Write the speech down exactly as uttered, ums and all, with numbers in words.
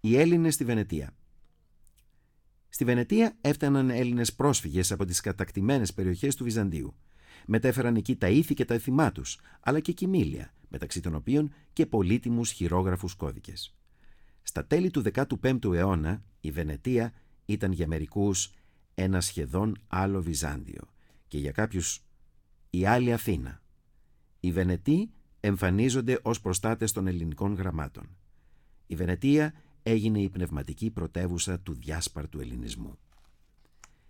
Οι Έλληνες στη Βενετία. Στη Βενετία έφταναν Έλληνες πρόσφυγες από τις κατακτημένες περιοχές του Βυζαντίου. Μετέφεραν εκεί τα ήθη και τα έθιμά τους, αλλά και κοιμήλια, μεταξύ των οποίων και πολύτιμους χειρόγραφους κώδικες. Στα τέλη του δεκάτου πέμπτου αιώνα, η Βενετία ήταν για μερικούς ένα σχεδόν άλλο Βυζάντιο και για κάποιους η άλλη Αθήνα. Οι Βενετοί εμφανίζονται ως προστάτες των ελληνικών γραμμάτων. Η Βενετία έγινε η πνευματική πρωτεύουσα του διάσπαρτου ελληνισμού.